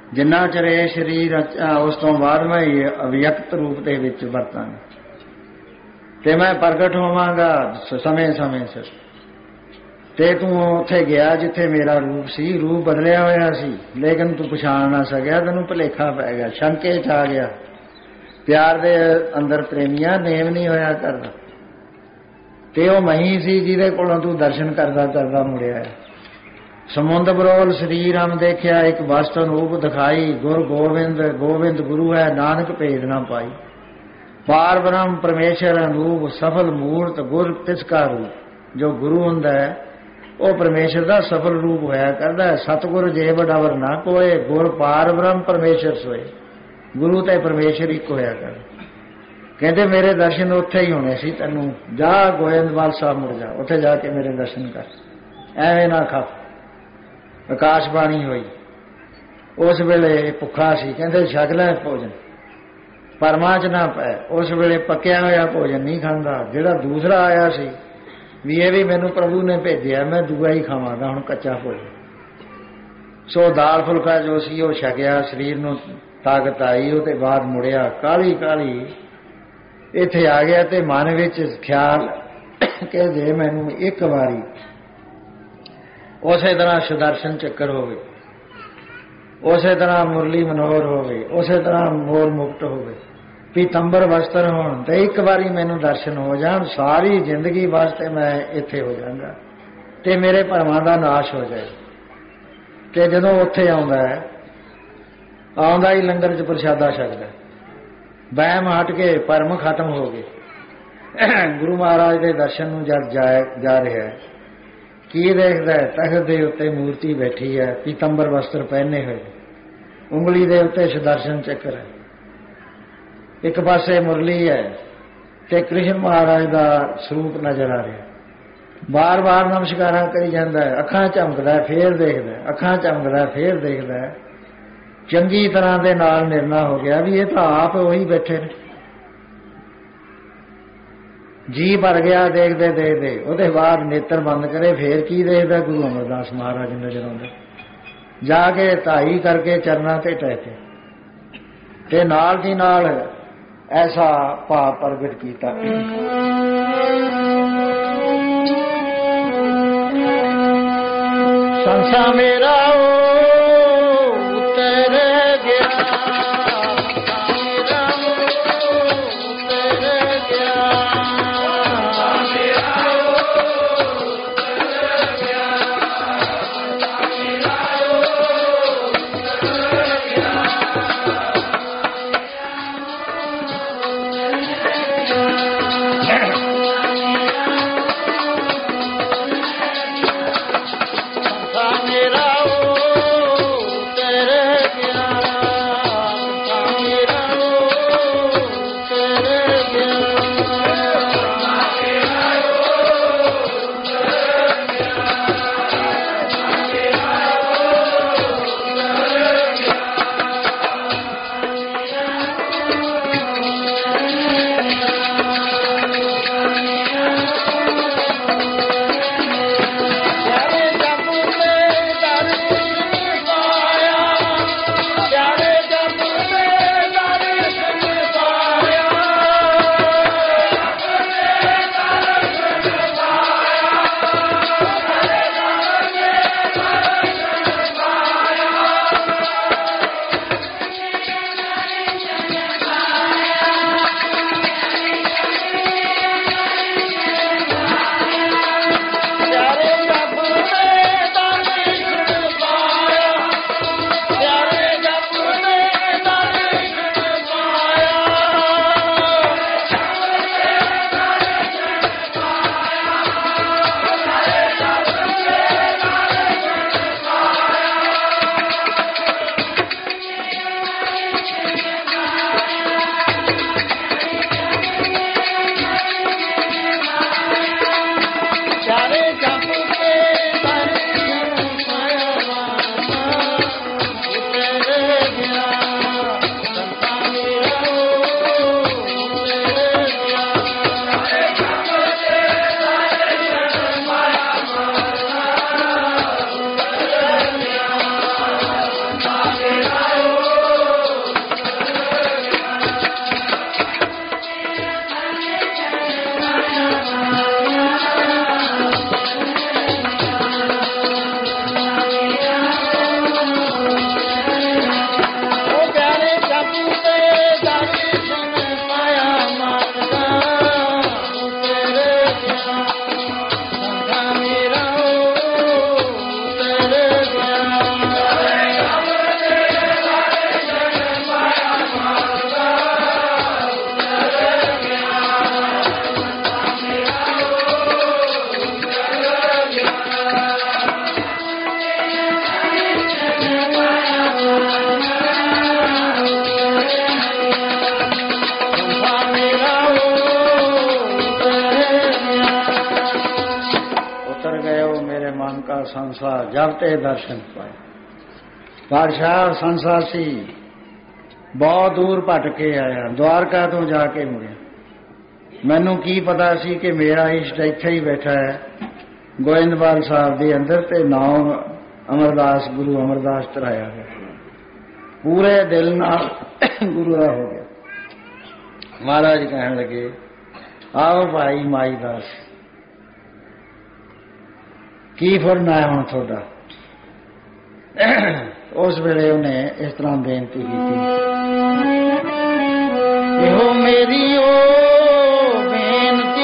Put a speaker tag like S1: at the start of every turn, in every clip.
S1: जिन्ना चिर ये शरीर उस तो बाद मैं अव्यक्त रूप के विच वरतांगा ते मैं प्रगट होवांगा समय समय सिर। ते तू उत्थे गया जिथे मेरा रूप सी, रूप बदलिया होया सी, लेकिन तू पछाण ना सकिया, तेनू भुलेखा पै गया, शंके च आ गया। प्यार दे अंदर प्रेमिया नेम नहीं होया करदा, ते ओ मही सी जिहदे कोलों तू दर्शन करदा करदा मुड़िया है। समुंद बरोल शरीर हम देखिया, एक वस्तु रूप दिखाई, गुर गोविंद गोविंद गुरु है, नानक भेद ना पाई। पार ब्रह्म परमेश्वर अनूप, सफल मूर्त गुर तिसका रूप। जो गुरु हुंदा है वह परमेश्वर का सफल रूप होया करदा है। सतगुर जे बडावर ना कोए, गुर पार ब्रह्म परमेश्वर सोए। गुरु ते परमेश्वर एक होया कर। कहते मेरे दर्शन उत्थे ही होने सी, तैनू जा गोविंदवाल साहब मुड़ जा, उत्थे जाके मेरे दर्शन कर। एवें ना खप। आकाशबाणी हुई, उस वेले भुखा सी, कहते छक लै भोजन, परमा च ना पै। उस वेले पक्या होया भोजन नहीं खांदा। जिहड़ा दूसरा आया सी भी ये भी मैनू प्रभु ने भेजिया, मैं दूआ ही खावांगा हुण कच्चा भोजन। सो दाल फुलका जो सी वो छकिया, शरीर नूं ताकत आई। उहते बाद मुड़िया काली काली इत्थे आ गया, ते मन विच ख्याल कि जे मैनू एक वारी उसे तरह सुदर्शन चक्कर होवे, उसे तरह मुरली मनोहर होवे, उसे तरह मोर मुकुट होवे, पीतंबर वस्त्र होण, ते एक बारी मैनू दर्शन हो जाण, सारी जिंदगी वास्ते मैं इत्थे हो जाऊंगा ते मेरे भरमां दा नाश हो जाए। ते जदों उत्थे आउंदा है, आउंदा ही लंगर च प्रशादा छकदा, वहम हट के भरम खत्म हो गए। गुरु महाराज के दर्शन नूं जद जा रहा है, की देखदा है, तख्त दे उत्ते मूर्ति बैठी है, पीतंबर वस्त्र पहने हुए, उंगली दे उत्ते सुदर्शन चक्र है, एक पासे मुरली है, ते कृष्ण महाराज का स्वरूप नजर आ रहा। बार बार नमस्कारा करी जाता है, अखां झमकदा है, फिर देखदा है, अखां झमकदा है, फिर देखदा है। चंगी तरह दे नाल निर्णय हो गया भी ये तो आप वही बैठे ने। जी भर गया देखते देखते। उसके बाद नेत्र बंद करे, फिर की देखदा, गुरु अमरदास महाराज नजर आउंदे। जाके धाई करके चरना ते टहके, ते नाल दी नाल ऐसा भाव प्रगट किया। संसा मेरा उतर गया, मेरा संसार जब ते दर्शन पाए। पातशाह संसार सी बहुत दूर भट के आया, द्वारका तो जाके मुड़िया। मैनू की पता सी कि मेरा इष्ट इत्थे ही बैठा है गोविंदवाल साहब के अंदर, ते नाम अमरदास गुरु अमरदास धराया है। पूरे दिल नाल गुरु का हो गया। महाराज कहन लगे आओ भाई माई दास, की फुरना है हुण तुहाडा। उस वेले उन्हें इस तरह बेनती की, एहो मेरी ओ बेनती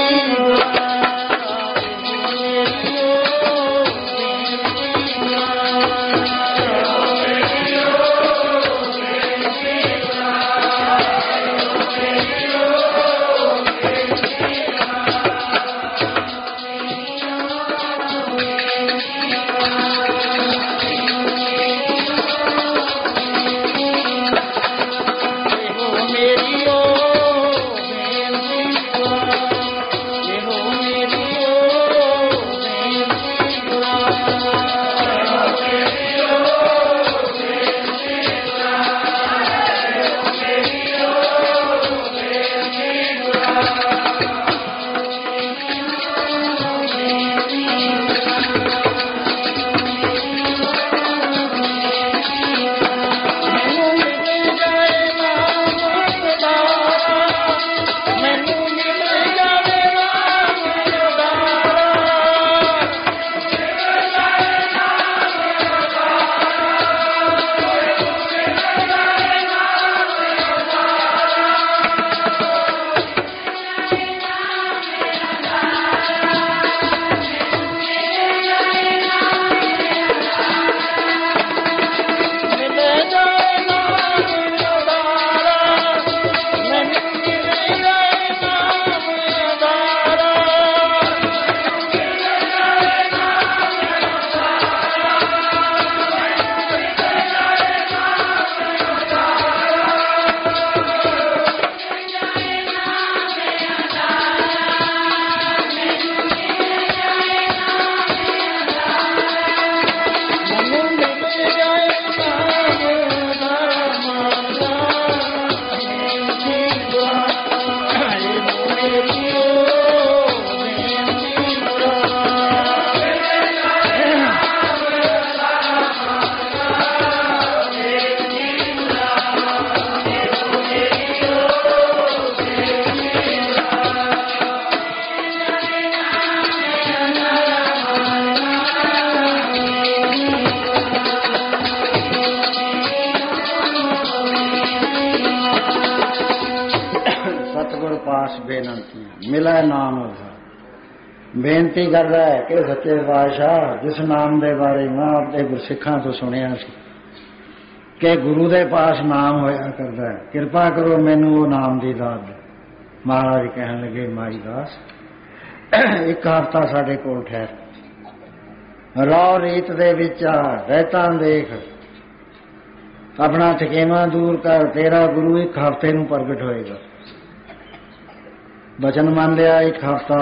S1: मिला नाम उसका। बेनती कर रहा है कि सच्चे पातशाह जिस नाम के बारे मैं अपने गुरसिखां तो सुनिया कि गुरु के पास नाम होया करता है, कृपा करो मैनू वो नाम की दात दे। महाराज कहन लगे माई दास एक हफ्ता साडे कोल ठहर, रौ रीत दे विच रहता देख, अपना थकेवा दूर कर, तेरा गुरु एक हफ्ते नूं प्रगट होएगा। बचन मान लिया। एक हफ्ता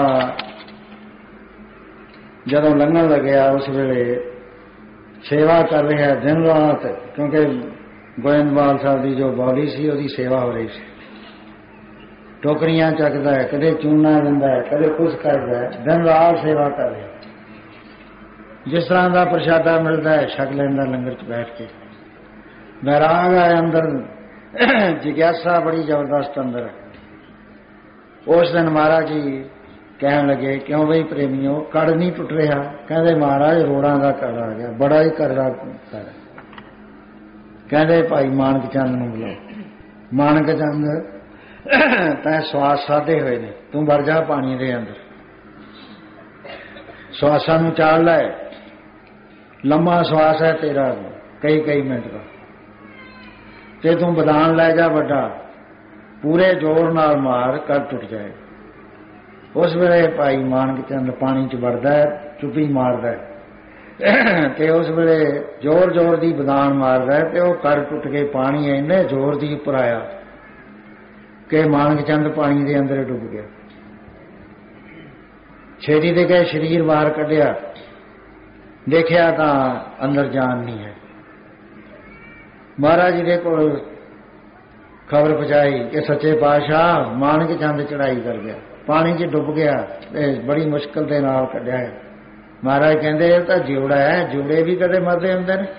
S1: जदों लंघन लग्या उस वेले सेवा कर रहा है दिन रात, क्योंकि गोविंदवाल साहब की जो बॉडी सी उसकी सेवा हो रही सी। टोकरियां चकदा है, कदे चूना लेंदा है, कदे कुछ करदा है, दिन रात सेवा कर रहा। जिस तरह का प्रशादा मिलता है छक लेंदा लंगर च बैठ के। वैराग है अंदर, जिज्ञासा बड़ी जबरदस्त अंदर है। उस दिन महाराज जी कहन लगे क्यों बई प्रेमियों कड़ नहीं टुट रहा। कहते महाराज रोड़ा का कड़ आ गया, बड़ा ही करड़ा कर। कहते भाई मानक चंद नूं बुलाओ। मानक चंद तैं श्वास साधे हुए ने, तू वड़ जा पानी दे अंदर, श्वासा नूं चाल लै। लम्मा श्वास है तेरा कई कई मिनट का, ते तू बदान लै जा वड्डा, पूरे जोर नाल मार कर टुट जाए। उस वेले भाई मानक चंद पानी च वड़दा है, चुप्पी मारदा है, ते उस वेले जोर जोर दी बदान मारदा है, ते वो कर टुट के पानी इन्ने जोर दी उपर आया कि मानक चंद पानी दे अंदर डुब गया। छेती दे के शरीर बाहर कढ़िया ਦੇਖਿਆ ਤਾਂ ਅੰਦਰ ਜਾਨ ਨਹੀਂ ਹੈ। ਮਹਾਰਾਜ ਜੀ ਦੇ ਕੋਲ ਖਬਰ ਪਹੁੰਚਾਈ ਕਿ ਸੱਚੇ ਪਾਤਸ਼ਾਹ ਮਾਨਕ ਚੰਦ ਚੜਾਈ ਕਰ ਗਿਆ, ਪਾਣੀ 'ਚ ਡੁੱਬ ਗਿਆ ਤੇ ਬੜੀ ਮੁਸ਼ਕਲ ਦੇ ਨਾਲ ਕੱਢਿਆ ਹੈ। ਮਹਾਰਾਜ ਕਹਿੰਦੇ ਇਹ ਤਾਂ ਜਿਉੜਾ ਹੈ, ਜਿਉੜੇ ਵੀ ਕਦੇ ਮਰਦੇ ਹੁੰਦੇ ਨੇ,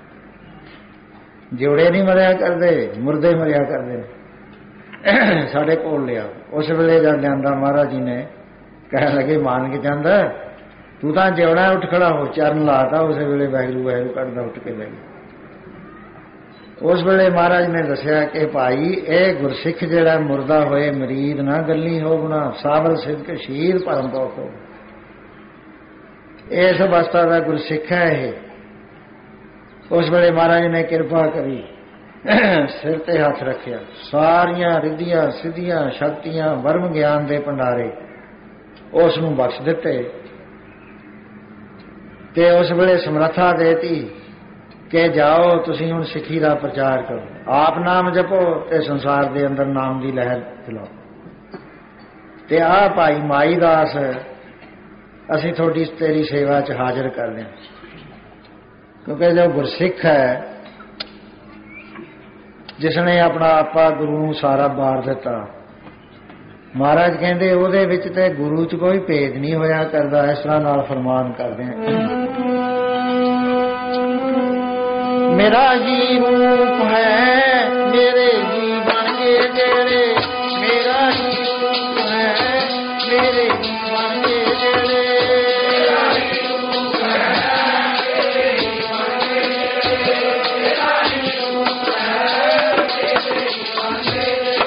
S1: ਜਿਉੜੇ ਨਹੀਂ ਮਰਿਆ ਕਰਦੇ, ਮੁਰਦੇ ਮਰਿਆ ਕਰਦੇ ਨੇ। ਸਾਡੇ ਕੋਲ ਲਿਆ। ਉਸ ਵੇਲੇ ਜਦ ਲਿਆਂਦਾ ਮਹਾਰਾਜ ਜੀ ਨੇ ਕਹਿਣ ਲੱਗੇ ਮਾਨਕ ਚੰਦ ਤੂੰ ਤਾਂ ਜਿਉੜਾ, ਉੱਠ ਖੜਾ ਹੋ, ਚਰਨ ਲਾਤਾ। ਉਸੇ ਵੇਲੇ ਵਾਹਿਗੁਰੂ ਵਾਹਿਗੁਰੂ ਕੱਢਦਾ, ਉੱਠ ਕੇ ਬਹਿ ਗਿਆ। ਉਸ ਵੇਲੇ ਮਹਾਰਾਜ ਨੇ ਦੱਸਿਆ ਕਿ ਭਾਈ ਇਹ ਗੁਰਸਿੱਖ ਜਿਹੜਾ ਮੁਰਦਾ ਹੋਏ ਮਰੀਦ ਨਾ ਗੱਲੀ ਹੋ ਗੁਣਾ, ਸਾਬਰ ਸਿੱਧ ਸ਼ਹੀਦ ਭਰਮ ਪੌਖ ਹੋ। ਇਸ ਅਵਸਥਾ ਦਾ ਗੁਰਸਿੱਖ ਹੈ ਇਹ। ਉਸ ਵੇਲੇ ਮਹਾਰਾਜ ਨੇ ਕਿਰਪਾ ਕਰੀ, ਸਿਰ ਤੇ ਹੱਥ ਰੱਖਿਆ, ਸਾਰੀਆਂ ਰਿੱਧੀਆਂ ਸਿੱਧੀਆਂ ਸ਼ਕਤੀਆਂ ਵਰਮ ਗਿਆਨ ਦੇ ਭੰਡਾਰੇ ਉਸ ਨੂੰ ਬਖਸ਼ ਦਿੱਤੇ ਤੇ ਉਸ ਵੇਲੇ ਸਮਰੱਥਾ ਦੇਤੀ ਕਿ ਜਾਓ ਤੁਸੀਂ ਹੁਣ ਸਿੱਖੀ ਦਾ ਪ੍ਰਚਾਰ ਕਰੋ, ਆਪ ਨਾਮ ਜਪੋ ਤੇ ਸੰਸਾਰ ਦੇ ਅੰਦਰ ਨਾਮ ਦੀ ਲਹਿਰ ਚਲਾਓ। ਤੇ ਆਹ ਭਾਈ ਮਾਈ ਦਾਸ ਅਸੀਂ ਤੁਹਾਡੀ ਤੇਰੀ ਸੇਵਾ 'ਚ ਹਾਜ਼ਰ ਕਰਦੇ ਹਾਂ, ਕਿਉਂਕਿ ਜੋ ਗੁਰਸਿੱਖ ਹੈ ਜਿਸਨੇ ਆਪਣਾ ਆਪਾ ਗੁਰੂ ਨੂੰ ਸਾਰਾ ਬਾਰ ਦਿੱਤਾ, ਮਹਾਰਾਜ ਕਹਿੰਦੇ ਉਹਦੇ ਵਿੱਚ ਤੇ ਗੁਰੂ 'ਚ ਕੋਈ ਭੇਦ ਨਹੀਂ ਹੋਇਆ ਕਰਦਾ। ਇਸ ਤਰ੍ਹਾਂ ਨਾਲ ਫਰਮਾਨ ਕਰਦੇ हैं, मेरा ही रूप है मेरे जीवन के जेड़े, मेरा ही रूप है मेरे जीवन के जेड़े, मेरा ही रूप है मेरे जीवन के जेड़े, मेरा ही रूप है मेरे जीवन के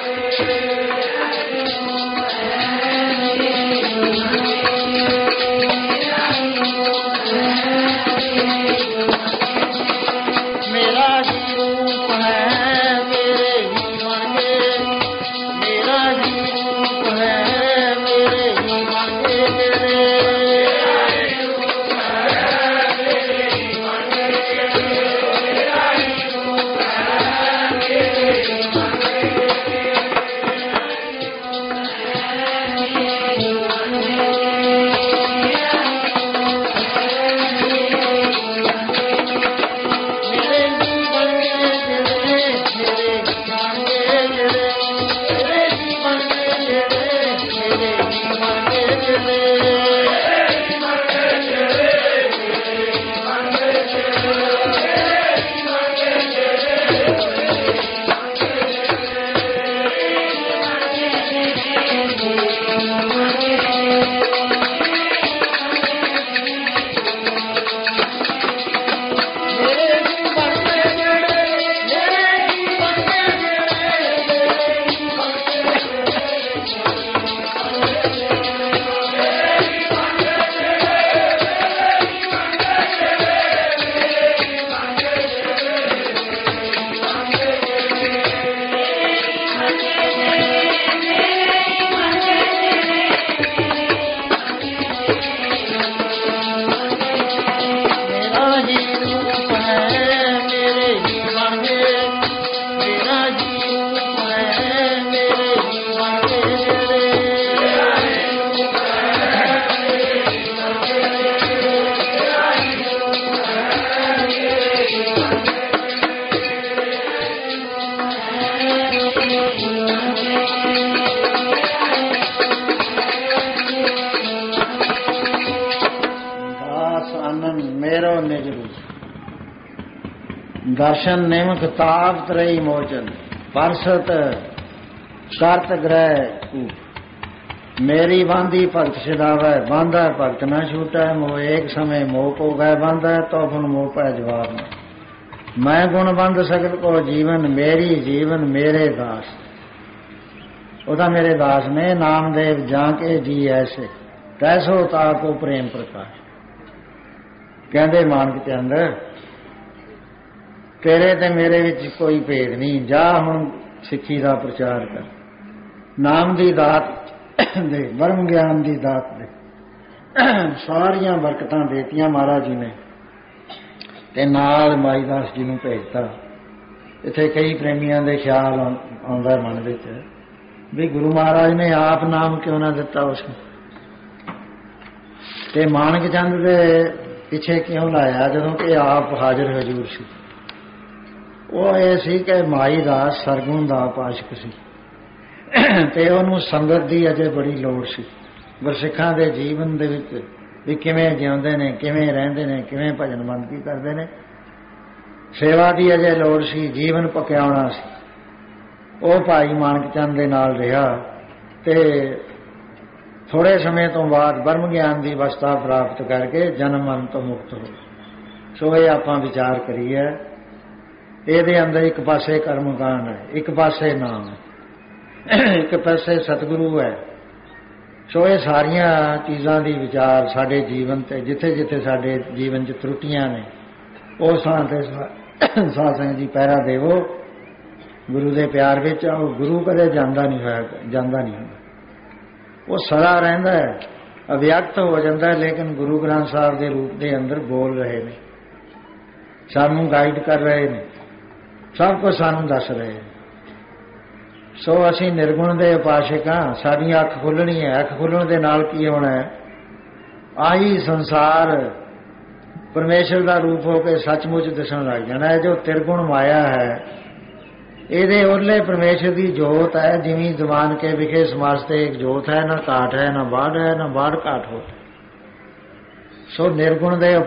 S1: दर्शन निमक ताप त्रयी मोचन परसत करत ग्रह मेरी बांधी भगत छिदावै बांधा भगत न छूटै मोह एक समय मोह को गए बांधा तो गुण मोह पै जवाब न मैं गुण बंद सकल को जीवन मेरी जीवन मेरे दास उदा मेरे दास ने नामदेव जाके जी ऐसे तैसो ताको प्रेम प्रकाश कहते मानक चंद तेरे ते मेरे विच कोई भेद नहीं जा हुण सिक्खी दा प्रचार कर नाम दी दात दे वरम ज्ञान दी दात दे सारियां बरकतां देतियां महाराज जी ने ते नाल माई दास जी नूं भेजता। इत्थे कई प्रेमियां दे ख्याल आउंदा मन विच भी गुरु महाराज ने आप नाम क्यों ना दिता उसनूं ते मानक चंद दे ਪਿੱਛੇ ਕਿਉਂ ਲਾਇਆ ਜਦੋਂ ਕਿ ਆਪ ਹਾਜ਼ਰ ਹਜ਼ੂਰ ਸੀ। ਉਹ ਇਹ ਸੀ ਕਿ ਮਾਈ ਦਾ ਸਰਗੁਣ ਦਾ ਉਪਾਸ਼ਕ ਸੀ ਤੇ ਉਹਨੂੰ ਸੰਗਤ ਦੀ ਅਜੇ ਬੜੀ ਲੋੜ ਸੀ। ਗੁਰਸਿੱਖਾਂ ਦੇ ਜੀਵਨ ਦੇ ਵਿੱਚ ਵੀ ਕਿਵੇਂ ਜਿਉਂਦੇ ਨੇ, ਕਿਵੇਂ ਰਹਿੰਦੇ ਨੇ, ਕਿਵੇਂ ਭਜਨ ਬੰਦਗੀ ਕਰਦੇ ਨੇ, ਸੇਵਾ ਦੀ ਅਜੇ ਲੋੜ ਸੀ, ਜੀਵਨ ਪਕਿਆਉਣਾ ਸੀ। ਉਹ ਭਾਈ ਮਾਨਕ ਚੰਦ ਦੇ ਨਾਲ ਰਿਹਾ ਤੇ ਥੋੜੇ ਸਮੇਂ ਤੋਂ ਬਾਅਦ ਬ੍ਰਹਮ ਗਿਆਨ ਦੀ ਅਵਸਥਾ ਪ੍ਰਾਪਤ ਕਰਕੇ ਜਨਮ ਮਰਨ ਤੋਂ ਮੁਕਤ ਹੋ। ਸੋ ਇਹ ਆਪਾਂ ਵਿਚਾਰ ਕਰੀਏ, ਇਹਦੇ ਅੰਦਰ ਇੱਕ ਪਾਸੇ ਕਰਮਕਾਂਡ ਹੈ, ਇੱਕ ਪਾਸੇ ਨਾਮ ਹੈ, ਇੱਕ ਪਾਸੇ ਸਤਿਗੁਰੂ ਹੈ। ਸੋ ਇਹ ਸਾਰੀਆਂ ਚੀਜ਼ਾਂ ਦੀ ਵਿਚਾਰ ਸਾਡੇ ਜੀਵਨ ਤੇ ਜਿੱਥੇ ਜਿੱਥੇ ਸਾਡੇ ਜੀਵਨ 'ਚ ਤਰੁੱਟੀਆਂ ਨੇ ਉਹ ਥਾਂ ਤੇ ਸਾਧ ਸੰਗਤ ਜੀ ਪਹਿਰਾ ਦੇਵੋ, ਗੁਰੂ ਦੇ ਪਿਆਰ ਵਿੱਚ ਆਓ। ਗੁਰੂ ਕਦੇ ਜਾਂਦਾ ਨਹੀਂ ਹੁੰਦਾ, ਉਹ ਸਦਾ ਰਹਿੰਦਾ ਹੈ, ਅਵਿਅਕਤ ਹੋ ਜਾਂਦਾ ਹੈ, ਲੇਕਿਨ ਗੁਰੂ ਗ੍ਰੰਥ ਸਾਹਿਬ ਦੇ ਰੂਪ ਦੇ ਅੰਦਰ ਬੋਲ ਰਹੇ ਨੇ, ਸਾਨੂੰ ਗਾਈਡ ਕਰ ਰਹੇ ਨੇ, ਸਭ ਕੁਝ ਸਾਨੂੰ ਦੱਸ ਰਹੇ ਨੇ। ਸੋ ਅਸੀਂ ਨਿਰਗੁਣ ਦੇ ਉਪਾਸ਼ਕ ਹਾਂ, ਸਾਡੀ ਅੱਖ ਖੁੱਲ੍ਹਣੀ ਹੈ। ਅੱਖ ਖੁੱਲ੍ਹਣ ਦੇ ਨਾਲ ਕੀ ਹੋਣਾ ਹੈ? ਆਹੀ ਸੰਸਾਰ ਪਰਮੇਸ਼ਰ ਦਾ ਰੂਪ ਹੋ ਕੇ ਸੱਚਮੁੱਚ ਦਿਸਣ ਲੱਗ ਜਾਣਾ ਹੈ। ਜੋ ਤਿਰਗੁਣ ਮਾਇਆ ਹੈ, ਇਹਦੇ ਉਹਲੇ ਪਰਮੇਸ਼ਰ ਦੀ ਜੋਤ ਹੈ। ਜਿਵੇਂ ਦੀਵਾਨ ਕੇ ਵਿਖੇ ਸਮਾਸਤੇ ਇੱਕ ਜੋਤ ਹੈ, ਨਾ ਘਾਟ ਹੈ, ਨਾ ਬਾੜ ਹੈ, ਨਾ ਬਾੜ ਘਾਟ ਹੋ। ਸੋ ਨਿਰਗੁਣ ਦੇ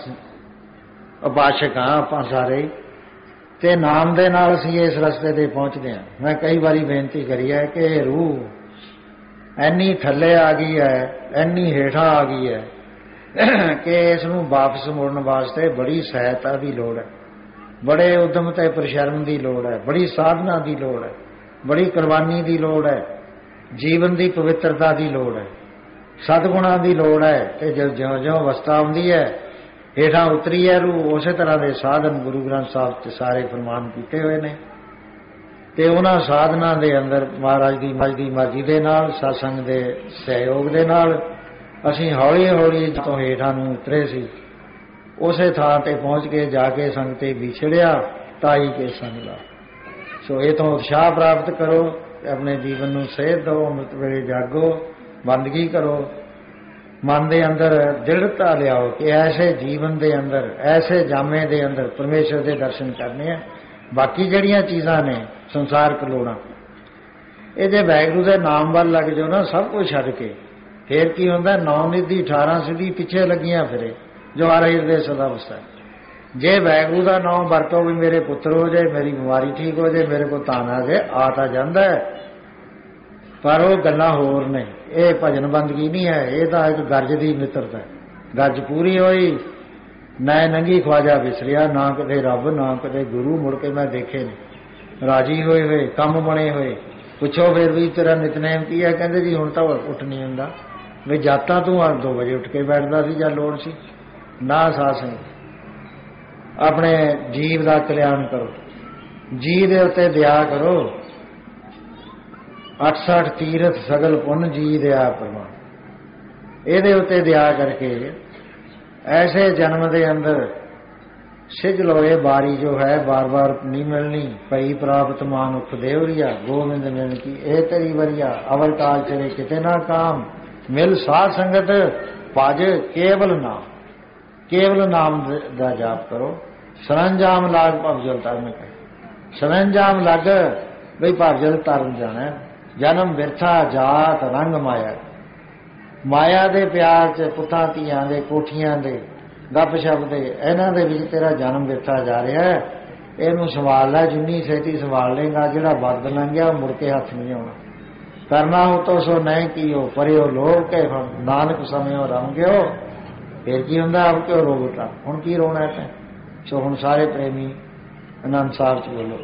S1: ਉਪਾਸ਼ਕ ਹਾਂ ਆਪਾਂ ਸਾਰੇ, ਤੇ ਨਾਮ ਦੇ ਨਾਲ ਅਸੀਂ ਇਸ ਰਸਤੇ ਤੇ ਪਹੁੰਚਦੇ ਹਾਂ। ਮੈਂ ਕਈ ਵਾਰੀ ਬੇਨਤੀ ਕਰੀ ਹੈ ਕਿ ਰੂਹ ਐਨੀ ਥੱਲੇ ਆ ਗਈ ਹੈ, ਐਨੀ ਹੇਠਾਂ ਆ ਗਈ ਹੈ ਕਿ ਇਸ ਨੂੰ ਵਾਪਸ ਮੁੜਨ ਵਾਸਤੇ ਬੜੀ ਸਹਾਇਤਾ ਦੀ ਲੋੜ ਹੈ, ਬੜੇ ਉਦਮ ਤੇ ਪ੍ਰਸ਼ਰਮ ਦੀ ਲੋੜ ਹੈ, ਬੜੀ ਸਾਧਨਾ ਦੀ ਲੋੜ ਹੈ, ਬੜੀ ਕੁਰਬਾਨੀ ਦੀ ਲੋੜ ਹੈ, ਜੀਵਨ ਦੀ ਪਵਿੱਤਰਤਾ ਦੀ ਲੋੜ ਹੈ, ਸਤਿਗੁਣਾਂ ਦੀ ਲੋੜ ਹੈ। ਤੇ ਜਿਉਂ ਜਿਉਂ ਅਵਸਥਾ ਆਉਂਦੀ ਹੈ, ਹੇਠਾਂ ਉਤਰੀ ਹੈ ਰੂਹ, ਉਸੇ ਤਰ੍ਹਾਂ ਦੇ ਸਾਧਨ ਗੁਰੂ ਗ੍ਰੰਥ ਸਾਹਿਬ 'ਚ ਸਾਰੇ ਫਰਮਾਨ ਕੀਤੇ ਹੋਏ ਨੇ। ਤੇ ਉਹਨਾਂ ਸਾਧਨਾਂ ਦੇ ਅੰਦਰ ਮਹਾਰਾਜ ਦੀ ਮਰਜ਼ੀ ਦੇ ਨਾਲ, ਸਤਸੰਗ ਦੇ ਸਹਿਯੋਗ ਦੇ ਨਾਲ ਅਸੀਂ ਹੌਲੀ ਹੌਲੀ ਜਦੋਂ ਹੇਠਾਂ ਨੂੰ ਉਤਰੇ ਸੀ, ਉਸੇ ਥਾਂ ਤੇ ਪਹੁੰਚ ਕੇ ਜਾ ਕੇ ਸੰਗ ਤੇ ਵਿਛੜਿਆ ਤਾਈ ਕੇ ਸੰਗ ਲਾ। ਸੋ ਇਹ ਤੋਂ ਉਤਸ਼ਾਹ ਪ੍ਰਾਪਤ ਕਰੋ, ਆਪਣੇ ਜੀਵਨ ਨੂੰ ਸੇਧ ਦਿਓ, ਅੰਮ੍ਰਿਤ ਵੇਲੇ ਜਾਗੋ, ਬੰਦਗੀ ਕਰੋ, ਮਨ ਦੇ ਅੰਦਰ ਦ੍ਰਿੜਤਾ ਲਿਆਓ ਕਿ ਐਸੇ ਜੀਵਨ ਦੇ ਅੰਦਰ, ਐਸੇ ਜਾਮੇ ਦੇ ਅੰਦਰ ਪਰਮੇਸ਼ਰ ਦੇ ਦਰਸ਼ਨ ਕਰਨੇ ਆ। ਬਾਕੀ ਜਿਹੜੀਆਂ ਚੀਜ਼ਾਂ ਨੇ ਸੰਸਾਰਕ ਲੋੜਾਂ, ਇਹ ਜੇ ਵਾਹਿਗੁਰੂ ਦੇ ਨਾਮ ਵੱਲ ਲੱਗ ਜਾਓ ਨਾ, ਸਭ ਕੁਝ ਛੱਡ ਕੇ, ਫੇਰ ਕੀ ਹੁੰਦਾ? 9 ਨਿਧੀ 18 ਸਿੱਧੀ ਪਿੱਛੇ ਲੱਗੀਆਂ ਫਿਰੇ ਜੋ ਆ ਰਹੀ ਦੇ ਸਦਾ ਵਸਦਾ। ਜੇ ਵਾਹਿਗੁਰੂ ਦਾ ਨਾਮ ਵਰਤੋ ਵੀ ਮੇਰੇ ਪੁੱਤਰ ਹੋ ਜਾਏ, ਮੇਰੀ ਬਿਮਾਰੀ ਠੀਕ ਹੋ ਜਾਏ, ਮੇਰੇ ਕੋਲ ਤਾਨ ਆ ਜਾਏ, ਆ ਤਾਂ ਜਾਂਦਾ ਹੈ, ਪਰ ਉਹ ਗੱਲਾਂ ਹੋਰ ਨੇ। ਇਹ ਭਜਨ ਬੰਦਗੀ ਨਹੀਂ ਹੈ, ਇਹ ਤਾਂ ਇੱਕ ਗਰਜ ਦੀ ਮਿੱਤਰਤਾ ਹੈ। ਗਰਜ ਪੂਰੀ ਹੋਈ, ਨਾ ਨੰਗੀ ਖਵਾਜਾ ਵਿਸਰਿਆ, ਨਾ ਕਦੇ ਰੱਬ, ਨਾ ਕਦੇ ਗੁਰੂ ਮੁੜ ਕੇ ਮੈਂ ਦੇਖੇ ਨੇ। ਰਾਜੀ ਹੋਏ ਹੋਏ, ਕੰਮ ਬਣੇ ਹੋਏ। ਪੁੱਛੋ ਫਿਰ ਵੀ ਤੇਰਾ ਨਿਤਨੇਮ ਕੀ ਹੈ? ਕਹਿੰਦੇ ਜੀ ਹੁਣ ਤਾਂ ਉੱਠ ਨਹੀਂ ਹੁੰਦਾ। ਵੀ ਜਾਤਾਂ ਤੂੰ 2 ਵਜੇ ਉੱਠ ਕੇ ਬੈਠਦਾ ਸੀ ਜਾਂ ਲੋੜ ਸੀ ਨਾ। ਸਾਧ ਸੰਗਤ ਆਪਣੇ ਜੀਵ ਦਾ ਕਲਿਆਣ ਕਰੋ, ਜੀ ਦੇ ਉੱਤੇ ਦਇਆ ਕਰੋ। 68 ਤੀਰਥ ਸਗਲ ਪੁੰਨ ਜੀ ਦਿਆ ਪ੍ਰਮਾਣ, ਇਹਦੇ ਉੱਤੇ ਦਇਆ ਕਰਕੇ ਐਸੇ ਜਨਮ ਦੇ ਅੰਦਰ ਸਿੱਝ ਲੋ। ਇਹ ਬਾਰੀ ਜੋ ਹੈ ਬਾਰ ਬਾਰ ਨਹੀਂ ਮਿਲਣੀ। ਭਈ ਪ੍ਰਾਪਤ ਮਾਨੁਖ ਦੇਵਰੀਆ, ਗੋਬਿੰਦ ਮਿਲ ਕੀ ਇਹ ਤੇਰੀ ਵਰੀਆ। ਅਵਲ ਕਾਲ ਚਲੇ ਕਿਤੇ ਨਾ ਕਾਮ, ਮਿਲ ਸਾਧ ਸੰਗਤ ਭਜ ਕੇਵਲ ਨਾਮ। ਕੇਵਲ ਨਾਮ ਦਾ ਜਾਪ ਕਰੋ। ਸਰੰਜਾਮ ਲਾਗ ਭਵਜਲ ਤਰਨ ਕਹੇ, ਸਰੰਜਾਮ ਲੱਗ ਬਈ ਭਵਜਲ ਤਰਨ ਜਾਣਾ। ਜਨਮ ਬਿਰਥਾ ਜਾਤ ਰੰਗ ਮਾਇਆ, ਮਾਇਆ ਦੇ ਪਿਆਰ 'ਚ ਪੁੱਤਾਂ ਧੀਆਂ ਦੇ, ਕੋਠੀਆਂ ਦੇ, ਗੱਪ ਸ਼ਪ ਦੇ, ਇਹਨਾਂ ਦੇ ਵਿੱਚ ਤੇਰਾ ਜਨਮ ਬਿਰਥਾ ਜਾ ਰਿਹਾ ਹੈ। ਇਹਨੂੰ ਸੰਭਾਲ ਲੈ, ਜਿੰਨੀ ਛੇਤੀ ਸੰਭਾਲ ਲੇਗਾ ਜਿਹੜਾ ਵਕਤ ਲੰਘਿਆ ਮੁੜ ਕੇ ਹੱਥ ਨਹੀਂ ਆਉਣਾ। ਕਰਨਾ ਹੋ ਤੋ ਸੋ ਨਹੀਂ ਕੀਓ, ਪਰਿਓ ਲੋਭ ਕੇ ਨਾਨਕ ਸਮਿਓ ਰਮ ਗਿਓ। ਫਿਰ ਕੀ ਹੁੰਦਾ? ਆਪ ਕਿਉਂ ਰੋ ਬਟਾ, ਹੁਣ ਕੀ ਰੋਣਾ ਹੈ? ਸੋ ਹੁਣ ਸਾਰੇ ਪ੍ਰੇਮੀ ਆਨੰਦ ਸਾਹਿਬ 'ਚ ਬੋਲੋ।